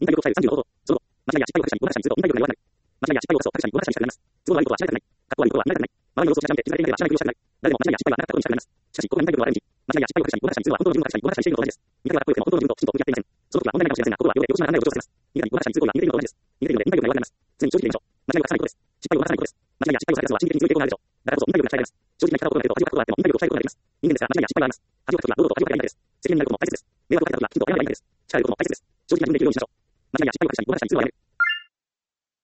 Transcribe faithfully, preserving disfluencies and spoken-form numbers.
忍耐力さんじゅうごほど。その後、間違いや失敗を各社にごはく社に通と忍耐力が弱くなる。間違いや失敗を各社にごはく社にしか言われます。都合が悪いことは知られたくない。過去悪いことは知られたくない。周りの様子を知らないで、気づかれていないでは知らないふりをしたくない。誰でも間違いや失敗はなかったことにしたくなります。しかし、ここが忍耐力の悪い意味。間違いや失敗を各社にごはく社に通は本当の自分が各社にごはく社にしているのと同じです。苦手なかっこよくても本当の自分ときちんと向き合っていません。その時は問題ないかもしれませんが、心は両手両手を失わないように上手をさせます。苦手にごはく社に通行が似ているのと同じです。似ているので忍耐力が弱くなります。常に正直でいましょう。間違いを犯さないことです。失敗を犯さないことです。間違いや失敗をされた人は心的に強い抵抗があるでしょう。だからこそ忍耐力が鍛えられます。正直な生き方を行うと恥をかくことがあっても忍耐力を鍛えることができます。人間ですから間違いや失敗はあります。恥をかくときは堂々と恥をかけばいいだけです。責任になることも大切です。迷惑をかけたときはきちんと謝ればいいだけです。力を得ることも大切です。正直な自分で生きるようにしましょう。間違いや失敗を各社にごはく社に通はやめる。